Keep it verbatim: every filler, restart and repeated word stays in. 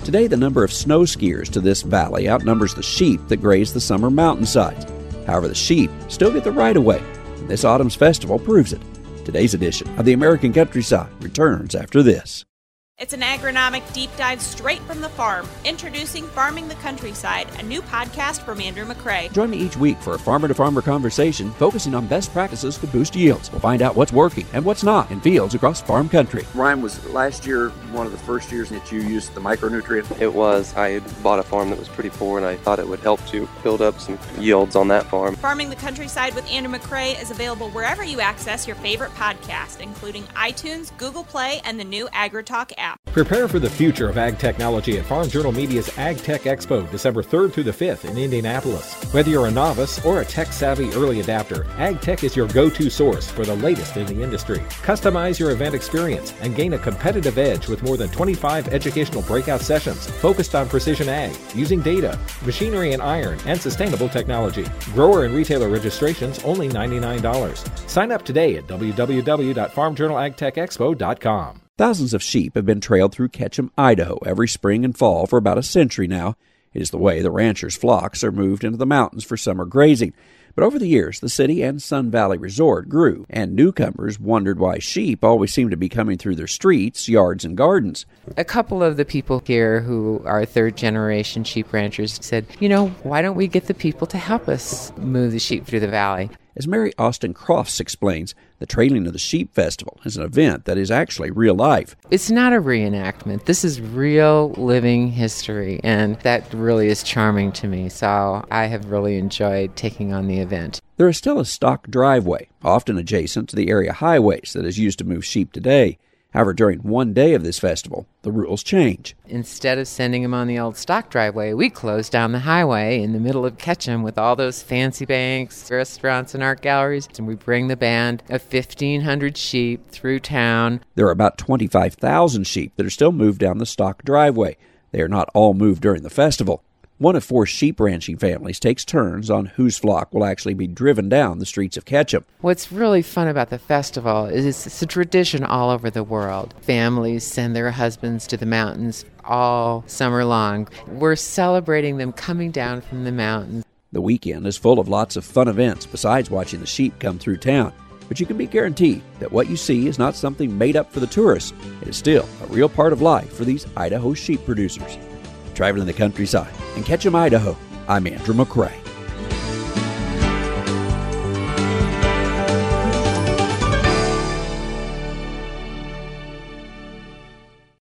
Today, the number of snow skiers to this valley outnumbers the sheep that graze the summer mountainsides. However, the sheep still get the right of way, and this autumn's festival proves it. Today's edition of the American Countryside returns after this. It's an agronomic deep dive straight from the farm. Introducing Farming the Countryside, a new podcast from Andrew McCrae. Join me each week for a farmer-to-farmer conversation focusing on best practices to boost yields. We'll find out what's working and what's not in fields across farm country. Ryan, was last year one of the first years that you used the micronutrient? It was. I had bought a farm that was pretty poor, and I thought it would help to build up some yields on that farm. Farming the Countryside with Andrew McCrae is available wherever you access your favorite podcast, including iTunes, Google Play, and the new AgriTalk app. Prepare for the future of ag technology at Farm Journal Media's Ag Tech Expo, December third through the fifth in Indianapolis. Whether you're a novice or a tech-savvy early adapter, Ag Tech is your go-to source for the latest in the industry. Customize your event experience and gain a competitive edge with more than twenty-five educational breakout sessions focused on precision ag, using data, machinery and iron, and sustainable technology. Grower and retailer registrations only ninety-nine dollars. Sign up today at w w w dot farm journal ag tech expo dot com. Thousands of sheep have been trailed through Ketchum, Idaho every spring and fall for about a century now. It is the way the ranchers' flocks are moved into the mountains for summer grazing. But over the years, the city and Sun Valley Resort grew, and newcomers wondered why sheep always seemed to be coming through their streets, yards, and gardens. A couple of the people here who are third-generation sheep ranchers said, you know, why don't we get the people to help us move the sheep through the valley? As Mary Austin Crofts explains, the Trailing of the Sheep Festival is an event that is actually real life. It's not a reenactment. This is real living history, and that really is charming to me. So I have really enjoyed taking on the event. There is still a stock driveway, often adjacent to the area highways that is used to move sheep today. However, during one day of this festival, the rules change. Instead of sending them on the old stock driveway, we closed down the highway in the middle of Ketchum with all those fancy banks, restaurants, and art galleries, and we bring the band of fifteen hundred sheep through town. There are about twenty-five thousand sheep that are still moved down the stock driveway. They are not all moved during the festival. One of four sheep ranching families takes turns on whose flock will actually be driven down the streets of Ketchum. What's really fun about the festival is it's a tradition all over the world. Families send their husbands to the mountains all summer long. We're celebrating them coming down from the mountains. The weekend is full of lots of fun events besides watching the sheep come through town. But you can be guaranteed that what you see is not something made up for the tourists. It is still a real part of life for these Idaho sheep producers. Traveling the countryside in Ketchum, Idaho, I'm Andrew McCrae.